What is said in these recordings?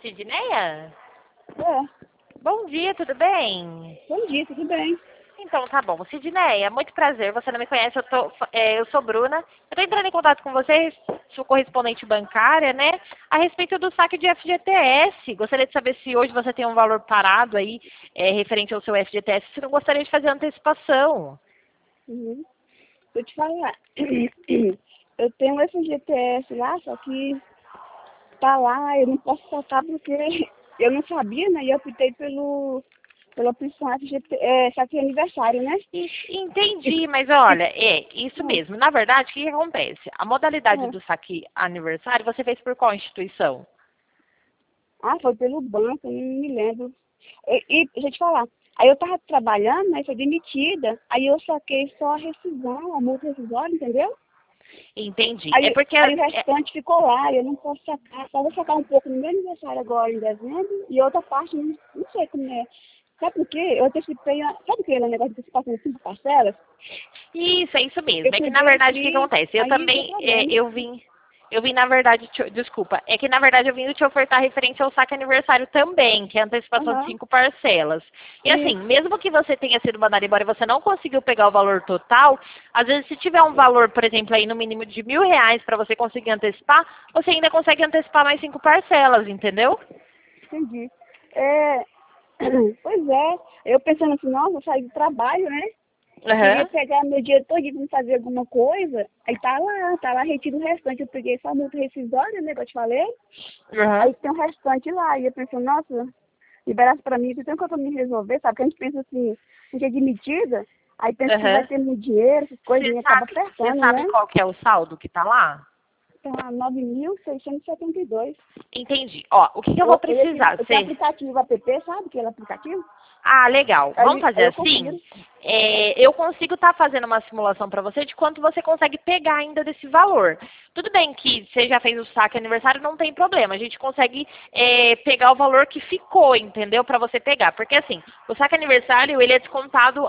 Sidneia? É, Bom dia, tudo bem? bom dia, tudo bem? Então, tá bom. Sidneia, muito prazer. Você não me conhece, eu sou Bruna. Eu tô entrando em contato com você, sou correspondente bancária, né? A respeito do saque de FGTS. Gostaria de saber se hoje você tem um valor parado aí, referente ao seu FGTS. Se não gostaria de fazer antecipação. Uhum. Deixa eu te falar. Eu tenho um FGTS lá, só que tá lá, eu não posso soltar porque eu não sabia, né? E eu optei pela opção FGTS, saque de aniversário, né? Entendi, mas olha, é isso Ah, mesmo. Na verdade, o que que acontece? A modalidade ah. do saque aniversário, você fez por qual instituição? Foi pelo banco, eu não me lembro. Deixa eu te falar. Aí eu tava trabalhando, né? Foi demitida. Aí eu saquei só a rescisão, a multa rescisória, entendeu? Entendi. É Aí, porque aí o restante ficou lá, eu não posso sacar, só vou sacar um pouco no meu aniversário agora, em dezembro, e outra parte, não sei como é. Sabe por quê? Eu antecipei, sabe aquele negócio de antecipação de 5 parcelas? isso, é isso Eu mesmo. É que na peguei verdade o que aqui, acontece? Eu aí deu também, problema. eu vim na verdade, desculpa, é que na verdade eu vim te ofertar referente ao saque aniversário também, que é a antecipação de Aham, 5 parcelas. E assim, isso. mesmo que você tenha sido mandado embora e você não conseguiu pegar o valor total, às vezes se tiver um valor, por exemplo, aí no mínimo de R$ 1.000 para você conseguir antecipar, você ainda consegue antecipar mais 5 parcelas, entendeu? Entendi. É, pois é, eu pensando assim, nossa, eu saí do trabalho, né? Queria Aham. pegar meu dia todo para fazer alguma coisa, aí tá lá retido o restante. Eu peguei só a multa rescisória, né, que eu te falei. Aham. Aí tem um restante lá, e eu pensei, nossa, liberasse pra mim, tem que eu me resolver, sabe? Porque a gente pensa assim, a gente é demitida, aí pensa que vai Aham. ter muito dinheiro, essas coisas, e acaba Você apertando, sabe né? qual que é o saldo que tá lá? Então, 9.672. Entendi. Ó, o que que eu vou precisar? Eu tenho aplicativo app, sabe aquele aplicativo? Ah, legal. Vamos Aí fazer eu assim? confiro. Eu consigo estar fazendo uma simulação para você de quanto você consegue pegar ainda desse valor. Tudo bem que você já fez o saque aniversário, não tem problema. A gente consegue pegar o valor que ficou, entendeu? Para você pegar. Porque assim, o saque aniversário, ele é descontado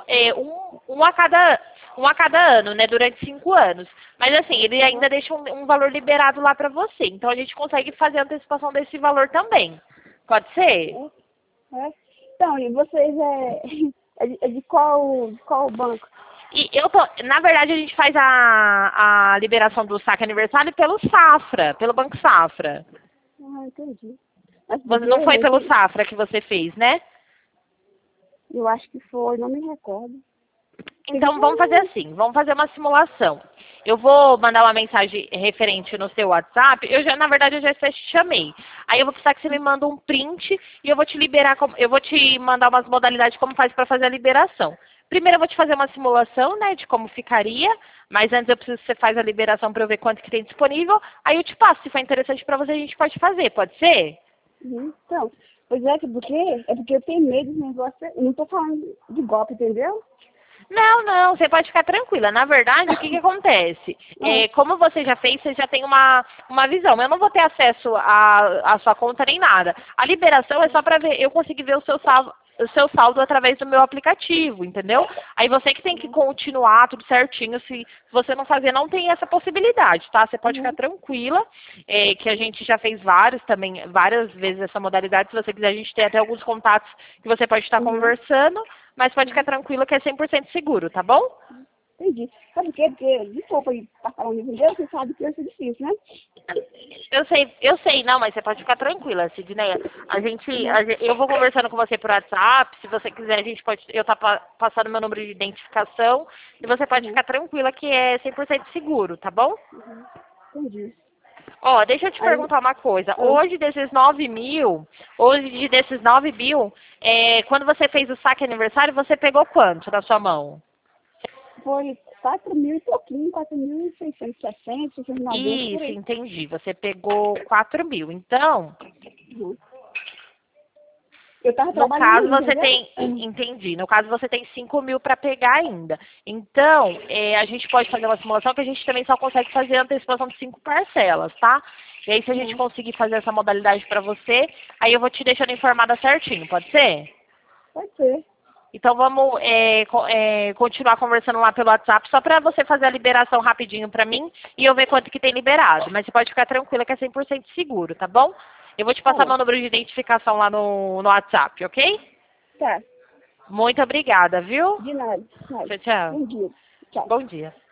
um a cada ano, né? Durante 5 anos. Mas assim, ele Uhum. ainda deixa um valor liberado lá para você. Então a gente consegue fazer a antecipação desse valor também. Pode ser? É. Então, e vocês é de qual banco? E na verdade, a gente faz a liberação do saque aniversário pelo Safra, pelo Banco Safra. Entendi. Mas Você não foi porque pelo Safra que você fez, né? eu acho que foi, não me recordo. Porque já Então vamos fazer foi. assim, vamos fazer uma simulação. Eu vou mandar uma mensagem referente no seu WhatsApp. Na verdade, eu já te chamei. Aí eu vou precisar que você me manda um print e eu vou te liberar, eu vou te mandar umas modalidades como faz para fazer a liberação. Primeiro eu vou te fazer uma simulação, né, de como ficaria, mas antes eu preciso que você faz a liberação para eu ver quanto que tem disponível. Aí eu te passo, se for interessante para você, a gente pode fazer, pode ser? Então, pois é porque eu tenho medo desse negócio. Eu não tô falando de golpe, entendeu? Não, não, você pode ficar tranquila. Na verdade, o que que acontece? Ah, Como você já fez, você já tem uma visão. Eu não vou ter acesso à sua conta nem nada. A liberação é só para ver, eu conseguir ver o seu saldo através do meu aplicativo, entendeu? Aí você que tem que continuar tudo certinho. Se você não fazer, não tem essa possibilidade, tá? Você pode ficar uhum, tranquila, que a gente já fez várias vezes essa modalidade. Se você quiser, a gente tem até alguns contatos que você pode estar uhum, conversando. Mas pode ficar uhum. tranquila que é 100% seguro, tá bom? Entendi. Sabe por quê? Porque, desculpa aí, tá falando de Deus, você sabe que isso é difícil, né? Eu sei, não, mas você pode ficar tranquila, Sidneia. Uhum, Eu vou conversando com você por WhatsApp, se você quiser, a gente pode, eu tá passando meu número de identificação, e você pode uhum, ficar tranquila que é 100% seguro, tá bom? entendi. Ó, deixa eu te Aí, perguntar uma coisa. ah, Hoje desses 9.000, quando você fez o saque aniversário, você pegou quanto na sua mão? foi 4.000 e pouquinho, 4.660, 690, por Isso, aí. entendi. Você pegou 4.000. Então, Uhum. Eu tava no trabalhando caso, ainda, você entendeu? tem, entendi, no caso você tem 5.000 para pegar ainda. Então, a gente pode fazer uma simulação que a gente também só consegue fazer a antecipação de 5 parcelas, tá? E aí, se a gente Uhum. conseguir fazer essa modalidade para você, aí eu vou te deixando informada certinho, pode ser? Pode ser. Então, vamos continuar conversando lá pelo WhatsApp, só para você fazer a liberação rapidinho para mim e eu ver quanto que tem liberado. Mas você pode ficar tranquila que é 100% seguro, tá bom? Eu vou te passar meu número de identificação lá no WhatsApp, ok? Tá. Muito obrigada, viu? De nada. Nada. Tchau, tchau. Bom dia. Tchau. Bom dia.